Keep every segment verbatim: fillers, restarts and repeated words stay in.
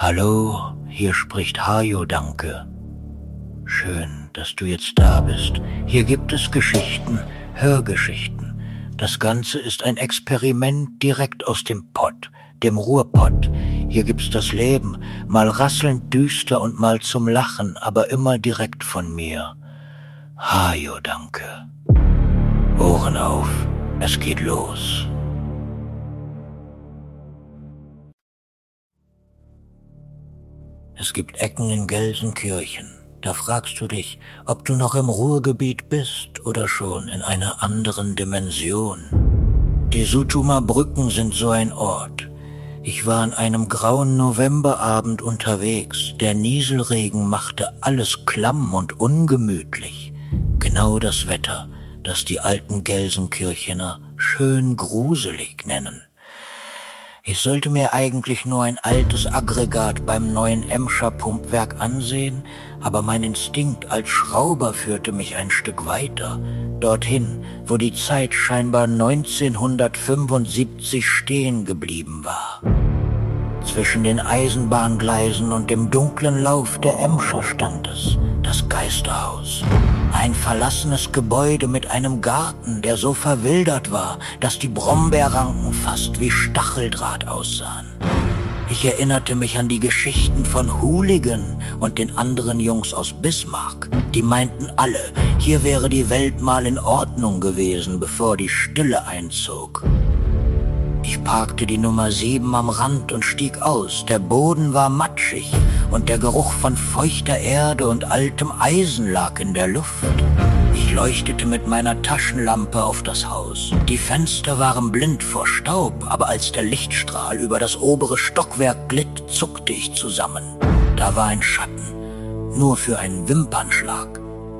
Hallo, hier spricht Hajo, danke. Schön, dass du jetzt da bist. Hier gibt es Geschichten, Hörgeschichten. Das Ganze ist ein Experiment direkt aus dem Pott, dem Ruhrpott. Hier gibt's das Leben, mal rasselnd düster und mal zum Lachen, aber immer direkt von mir. Hajo, danke. Ohren auf, es geht los. Es gibt Ecken in Gelsenkirchen. Da fragst du dich, ob du noch im Ruhrgebiet bist oder schon in einer anderen Dimension. Die Sutumer Brücken sind so ein Ort. Ich war an einem grauen Novemberabend unterwegs. Der Nieselregen machte alles klamm und ungemütlich. Genau das Wetter, das die alten Gelsenkirchener schön gruselig nennen. Ich sollte mir eigentlich nur ein altes Aggregat beim neuen Emscher Pumpwerk ansehen, aber mein Instinkt als Schrauber führte mich ein Stück weiter, dorthin, wo die Zeit scheinbar neunzehnhundertfünfundsiebzig stehen geblieben war. Zwischen den Eisenbahngleisen und dem dunklen Lauf der Emscher stand es, das Geisterhaus. Ein verlassenes Gebäude mit einem Garten, der so verwildert war, dass die Brombeerranken fast wie Stacheldraht aussahen. Ich erinnerte mich an die Geschichten von Hooligan und den anderen Jungs aus Bismarck. Die meinten alle, hier wäre die Welt mal in Ordnung gewesen, bevor die Stille einzog. Ich parkte die Nummer sieben am Rand und stieg aus. Der Boden war matschig und der Geruch von feuchter Erde und altem Eisen lag in der Luft. Ich leuchtete mit meiner Taschenlampe auf das Haus. Die Fenster waren blind vor Staub, aber als der Lichtstrahl über das obere Stockwerk glitt, zuckte ich zusammen. Da war ein Schatten, nur für einen Wimpernschlag.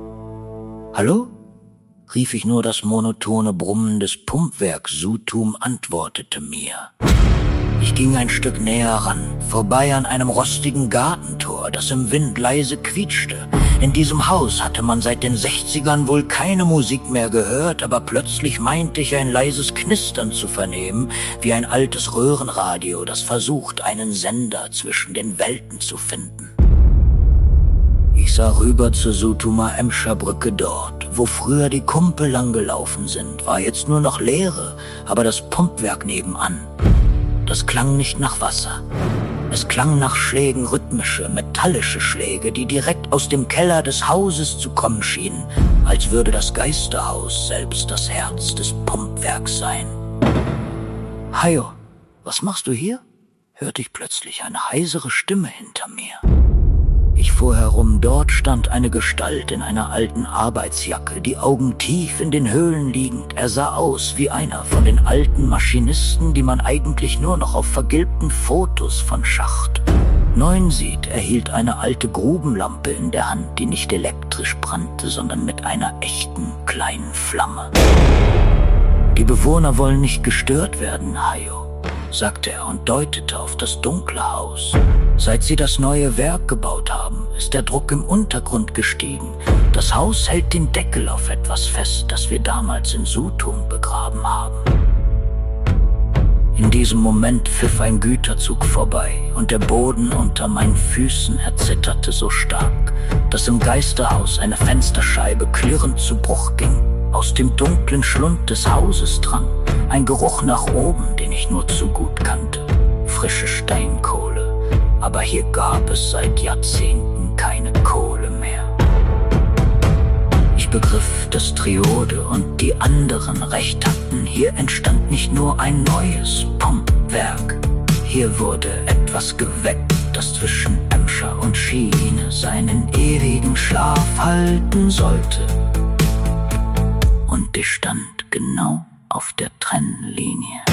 Hallo? Rief ich, nur das monotone Brummen des Pumpwerks Sutum antwortete mir. Ich ging ein Stück näher ran, vorbei an einem rostigen Gartentor, das im Wind leise quietschte. In diesem Haus hatte man seit den sechzigern wohl keine Musik mehr gehört, aber plötzlich meinte ich ein leises Knistern zu vernehmen, wie ein altes Röhrenradio, das versucht, einen Sender zwischen den Welten zu finden. Ich sah rüber zur Sutumer Emscher Brücke dort, wo früher die Kumpel langgelaufen sind, war jetzt nur noch Leere, aber das Pumpwerk nebenan. Das klang nicht nach Wasser. Es klang nach Schlägen, rhythmische, metallische Schläge, die direkt aus dem Keller des Hauses zu kommen schienen, als würde das Geisterhaus selbst das Herz des Pumpwerks sein. Hajo, was machst du hier? Hörte ich plötzlich eine heisere Stimme hinter mir. Ich fuhr herum, dort stand eine Gestalt in einer alten Arbeitsjacke, die Augen tief in den Höhlen liegend. Er sah aus wie einer von den alten Maschinisten, die man eigentlich nur noch auf vergilbten Fotos von Schacht neun sieht. Er hielt eine alte Grubenlampe in der Hand, die nicht elektrisch brannte, sondern mit einer echten kleinen Flamme. Die Bewohner wollen nicht gestört werden, Hajo, sagte er und deutete auf das dunkle Haus. Seit sie das neue Werk gebaut haben, ist der Druck im Untergrund gestiegen. Das Haus hält den Deckel auf etwas fest, das wir damals in Sutum begraben haben. In diesem Moment pfiff ein Güterzug vorbei und der Boden unter meinen Füßen erzitterte so stark, dass im Geisterhaus eine Fensterscheibe klirrend zu Bruch ging. Aus dem dunklen Schlund des Hauses drang ein Geruch nach oben, den ich nur zu gut kannte. Frische Steinkohle. Aber hier gab es seit Jahrzehnten keine Kohle mehr. Ich begriff, dass Triode und die anderen recht hatten. Hier entstand nicht nur ein neues Pumpwerk. Hier wurde etwas geweckt, das zwischen Emscher und Schiene seinen ewigen Schlaf halten sollte. Und ich stand genau auf der Trennlinie.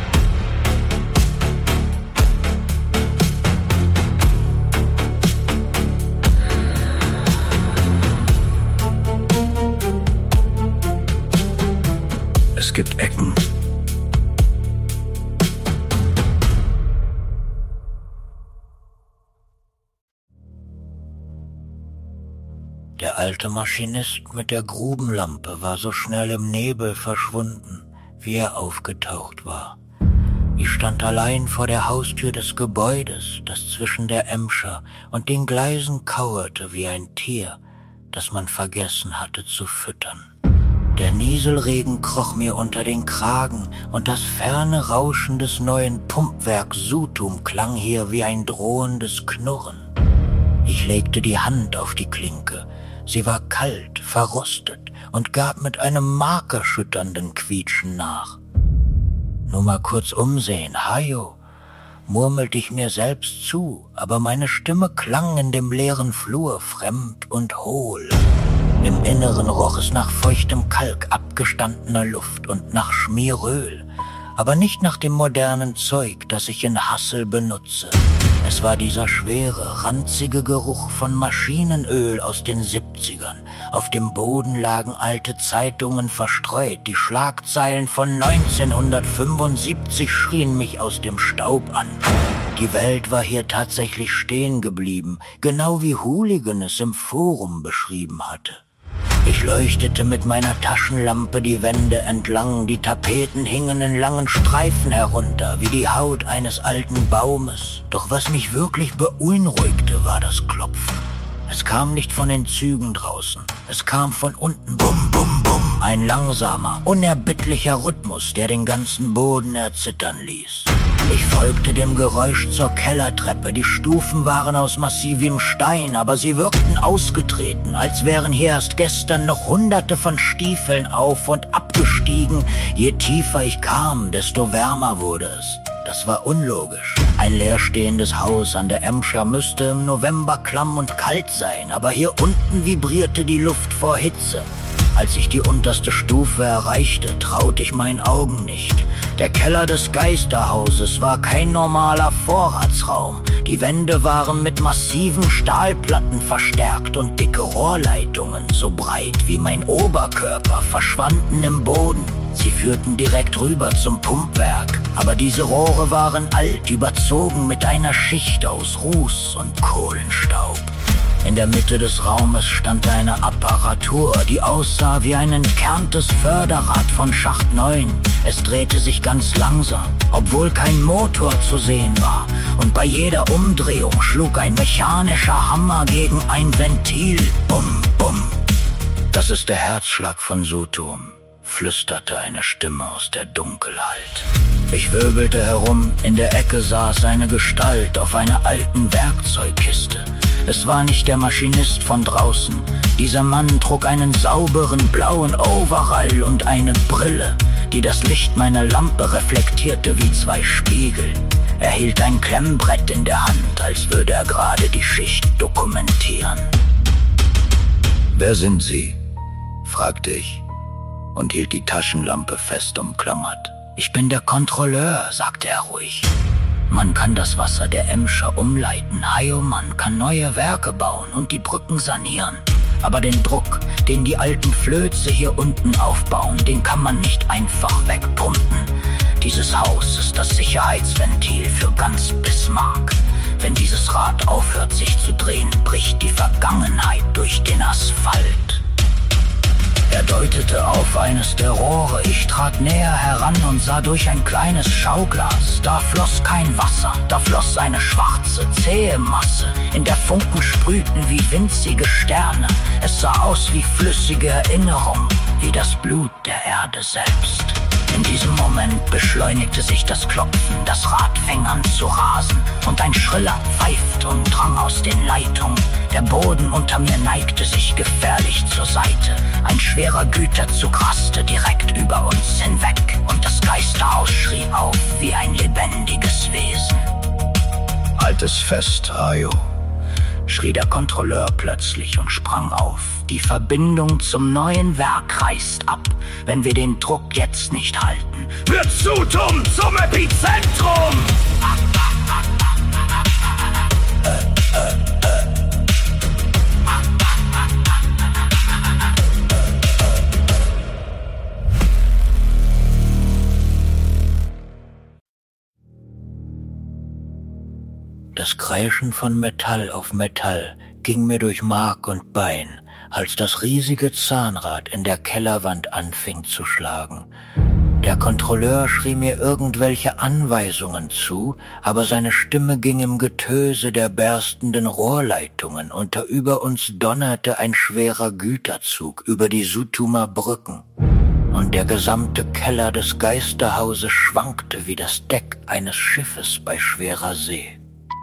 Es gibt Ecken. Der alte Maschinist mit der Grubenlampe war so schnell im Nebel verschwunden, wie er aufgetaucht war. Ich stand allein vor der Haustür des Gebäudes, das zwischen der Emscher und den Gleisen kauerte wie ein Tier, das man vergessen hatte zu füttern. Der Nieselregen kroch mir unter den Kragen und das ferne Rauschen des neuen Pumpwerks Sutum klang hier wie ein drohendes Knurren. Ich legte die Hand auf die Klinke. Sie war kalt, verrostet und gab mit einem markerschütternden Quietschen nach. Nur mal kurz umsehen, Hajo, murmelte ich mir selbst zu, aber meine Stimme klang in dem leeren Flur fremd und hohl. Im Inneren roch es nach feuchtem Kalk, abgestandener Luft und nach Schmieröl, aber nicht nach dem modernen Zeug, das ich in Hassel benutze. Es war dieser schwere, ranzige Geruch von Maschinenöl aus den siebzigern. Auf dem Boden lagen alte Zeitungen verstreut. Die Schlagzeilen von neunzehnhundertfünfundsiebzig schrien mich aus dem Staub an. Die Welt war hier tatsächlich stehen geblieben, genau wie Hooligan es im Forum beschrieben hatte. Ich leuchtete mit meiner Taschenlampe die Wände entlang, die Tapeten hingen in langen Streifen herunter, wie die Haut eines alten Baumes. Doch was mich wirklich beunruhigte, war das Klopfen. Es kam nicht von den Zügen draußen, es kam von unten, bum, bum, bum. Ein langsamer, unerbittlicher Rhythmus, der den ganzen Boden erzittern ließ. Ich folgte dem Geräusch zur Kellertreppe. Die Stufen waren aus massivem Stein, aber sie wirkten ausgetreten, als wären hier erst gestern noch hunderte von Stiefeln auf und abgestiegen. Je tiefer ich kam, desto wärmer wurde es. Das war unlogisch. Ein leerstehendes Haus an der Emscher müsste im November klamm und kalt sein, aber hier unten vibrierte die Luft vor Hitze. Als ich die unterste Stufe erreichte, traute ich meinen Augen nicht. Der Keller des Geisterhauses war kein normaler Vorratsraum. Die Wände waren mit massiven Stahlplatten verstärkt und dicke Rohrleitungen, so breit wie mein Oberkörper, verschwanden im Boden. Sie führten direkt rüber zum Pumpwerk, aber diese Rohre waren alt, überzogen mit einer Schicht aus Ruß und Kohlenstaub. In der Mitte des Raumes stand eine Apparatur, die aussah wie ein entkerntes Förderrad von Schacht neun. Es drehte sich ganz langsam, obwohl kein Motor zu sehen war. Und bei jeder Umdrehung schlug ein mechanischer Hammer gegen ein Ventil. Bum, bum. Das ist der Herzschlag von Sutum, flüsterte eine Stimme aus der Dunkelheit. Ich wirbelte herum, in der Ecke saß eine Gestalt auf einer alten Werkzeugkiste. Es war nicht der Maschinist von draußen. Dieser Mann trug einen sauberen blauen Overall und eine Brille, die das Licht meiner Lampe reflektierte wie zwei Spiegel. Er hielt ein Klemmbrett in der Hand, als würde er gerade die Schicht dokumentieren. »Wer sind Sie?« fragte ich und hielt die Taschenlampe fest umklammert. »Ich bin der Kontrolleur«, sagte er ruhig. »Man kann das Wasser der Emscher umleiten, Hajo, man kann neue Werke bauen und die Brücken sanieren. Aber den Druck, den die alten Flöze hier unten aufbauen, den kann man nicht einfach wegpumpen. Dieses Haus ist das Sicherheitsventil für ganz Bismarck. Wenn dieses Rad aufhört sich zu drehen, bricht die Vergangenheit durch den Asphalt.« Er deutete auf eines der Rohre. Ich trat näher heran und sah durch ein kleines Schauglas. Da floss kein Wasser, da floss eine schwarze, zähe Masse. In der Funken sprühten wie winzige Sterne. Es sah aus wie flüssige Erinnerung, wie das Blut der Erde selbst. In diesem Moment beschleunigte sich das Klopfen, das Rad fing an zu rasen und ein schriller Pfeift und drang aus den Leitungen. Der Boden unter mir neigte sich gefährlich zur Seite. Ein schwerer Güterzug raste direkt über uns hinweg und das Geisterhaus schrie auf wie ein lebendiges Wesen. »Halt es fest, Hajo«, schrie der Kontrolleur plötzlich und sprang auf. »Die Verbindung zum neuen Werk reißt ab, wenn wir den Druck jetzt nicht halten. Wird Sutum zum Epizentrum!« äh, äh, äh. Das Kreischen von Metall auf Metall ging mir durch Mark und Bein, als das riesige Zahnrad in der Kellerwand anfing zu schlagen. Der Kontrolleur schrie mir irgendwelche Anweisungen zu, aber seine Stimme ging im Getöse der berstenden Rohrleitungen, und da über uns donnerte ein schwerer Güterzug über die Sutumer Brücken, und der gesamte Keller des Geisterhauses schwankte wie das Deck eines Schiffes bei schwerer See.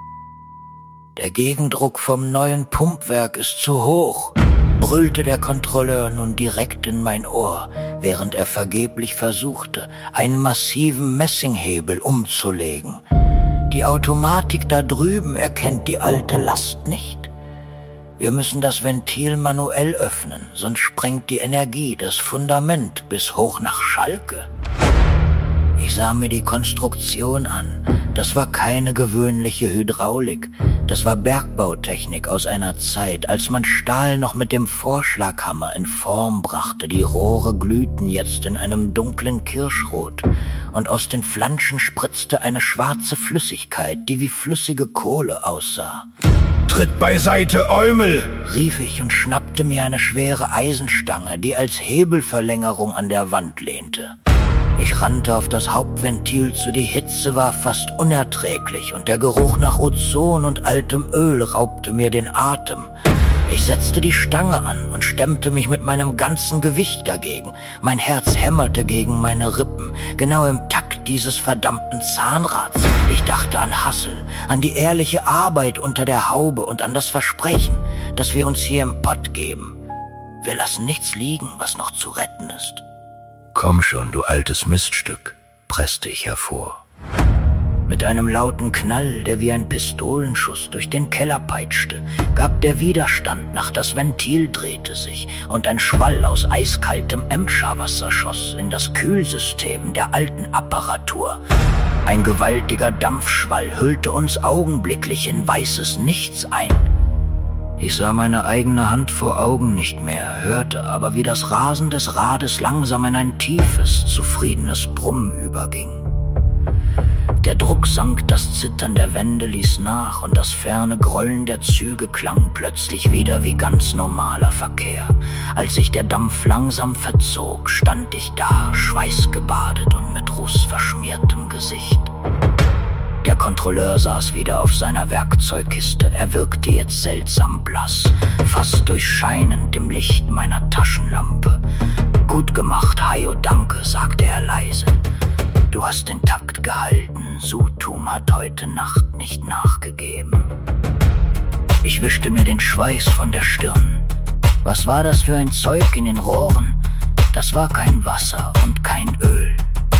Der Gegendruck vom neuen Pumpwerk ist zu hoch, brüllte der Kontrolleur nun direkt in mein Ohr, während er vergeblich versuchte, einen massiven Messinghebel umzulegen. Die Automatik da drüben erkennt die alte Last nicht. Wir müssen das Ventil manuell öffnen, sonst sprengt die Energie das Fundament bis hoch nach Schalke. Ich sah mir die Konstruktion an. Das war keine gewöhnliche Hydraulik. Das war Bergbautechnik aus einer Zeit, als man Stahl noch mit dem Vorschlaghammer in Form brachte. Die Rohre glühten jetzt in einem dunklen Kirschrot, und aus den Flanschen spritzte eine schwarze Flüssigkeit, die wie flüssige Kohle aussah. »Tritt beiseite, Eumel«, rief ich und schnappte mir eine schwere Eisenstange, die als Hebelverlängerung an der Wand lehnte. Ich rannte auf das Hauptventil zu, die Hitze war fast unerträglich und der Geruch nach Ozon und altem Öl raubte mir den Atem. Ich setzte die Stange an und stemmte mich mit meinem ganzen Gewicht dagegen. Mein Herz hämmerte gegen meine Rippen, genau im Takt dieses verdammten Zahnrads. Ich dachte an Hassel, an die ehrliche Arbeit unter der Haube und an das Versprechen, das wir uns hier im Pott geben. Wir lassen nichts liegen, was noch zu retten ist. »Komm schon, du altes Miststück«, presste ich hervor. Mit einem lauten Knall, der wie ein Pistolenschuss durch den Keller peitschte, gab der Widerstand nach, das Ventil drehte sich und ein Schwall aus eiskaltem Emscher-Wasser schoss in das Kühlsystem der alten Apparatur. Ein gewaltiger Dampfschwall hüllte uns augenblicklich in weißes Nichts ein. Ich sah meine eigene Hand vor Augen nicht mehr, hörte aber, wie das Rasen des Rades langsam in ein tiefes, zufriedenes Brummen überging. Der Druck sank, das Zittern der Wände ließ nach und das ferne Grollen der Züge klang plötzlich wieder wie ganz normaler Verkehr. Als sich der Dampf langsam verzog, stand ich da, schweißgebadet und mit Ruß verschmiertem Gesicht. Der Kontrolleur saß wieder auf seiner Werkzeugkiste. Er wirkte jetzt seltsam blass, fast durchscheinend im Licht meiner Taschenlampe. »Gut gemacht, Hayo, danke«, sagte er leise. »Du hast den Takt gehalten. Sutum hat heute Nacht nicht nachgegeben.« Ich wischte mir den Schweiß von der Stirn. Was war das für ein Zeug in den Rohren? Das war kein Wasser und kein Öl.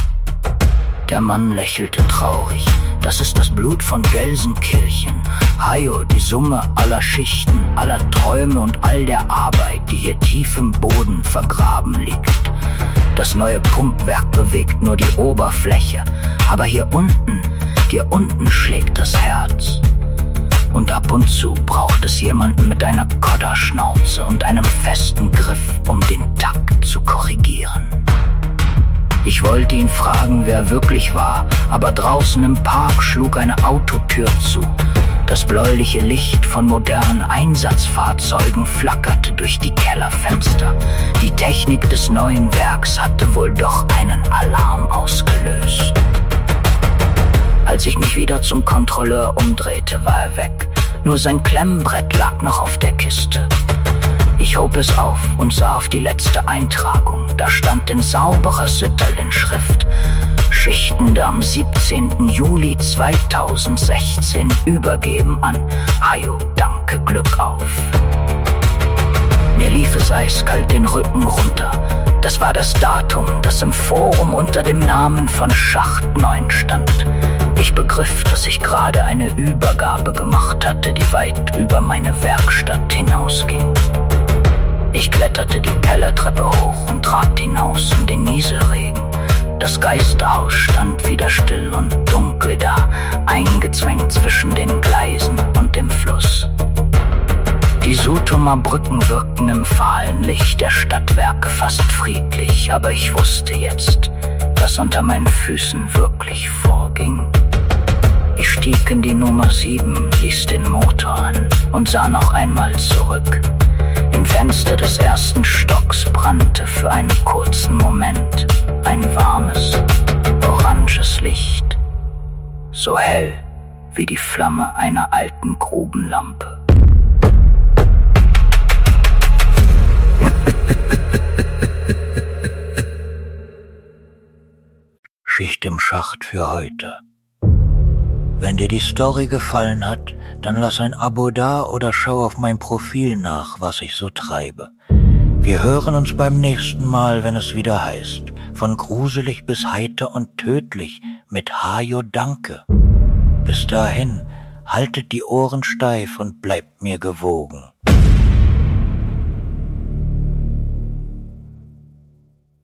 Der Mann lächelte traurig. »Das ist das Blut von Gelsenkirchen. Hayo, die Summe aller Schichten, aller Träume und all der Arbeit, die hier tief im Boden vergraben liegt. Das neue Pumpwerk bewegt nur die Oberfläche, aber hier unten, hier unten schlägt das Herz. Und ab und zu braucht es jemanden mit einer Kodderschnauze und einem festen Griff, um den Takt zu korrigieren.« Ich wollte ihn fragen, wer er wirklich war, aber draußen im Park schlug eine Autotür zu. Das bläuliche Licht von modernen Einsatzfahrzeugen flackerte durch die Kellerfenster. Die Technik des neuen Werks hatte wohl doch einen Alarm ausgelöst. Als ich mich wieder zum Kontrolleur umdrehte, war er weg. Nur sein Klemmbrett lag noch auf der Kiste. Ich hob es auf und sah auf die letzte Eintragung. Da stand in sauberer Sütterlin-Schrift: Schichtende am siebzehnten Juli zweitausendsechzehn übergeben an Hayo, danke, Glück auf. Mir lief es eiskalt den Rücken runter. Das war das Datum, das im Forum unter dem Namen von Schacht neun stand. Ich begriff, dass ich gerade eine Übergabe gemacht hatte, die weit über meine Werkstatt hinausging. Ich kletterte die Kellertreppe hoch und trat hinaus in den Nieselregen. Das Geisterhaus stand wieder still und dunkel da, eingezwängt zwischen den Gleisen und dem Fluss. Die Sutumer Brücken wirkten im fahlen Licht der Stadtwerke fast friedlich, aber ich wusste jetzt, was unter meinen Füßen wirklich vorging. Ich stieg in die Nummer sieben, ließ den Motor an und sah noch einmal zurück. In dem Fenster des ersten Stocks brannte für einen kurzen Moment ein warmes, oranges Licht, so hell wie die Flamme einer alten Grubenlampe. Schicht im Schacht für heute. Wenn dir die Story gefallen hat, dann lass ein Abo da oder schau auf mein Profil nach, was ich so treibe. Wir hören uns beim nächsten Mal, wenn es wieder heißt, von gruselig bis heiter und tödlich mit Hajo Danke. Bis dahin, haltet die Ohren steif und bleibt mir gewogen.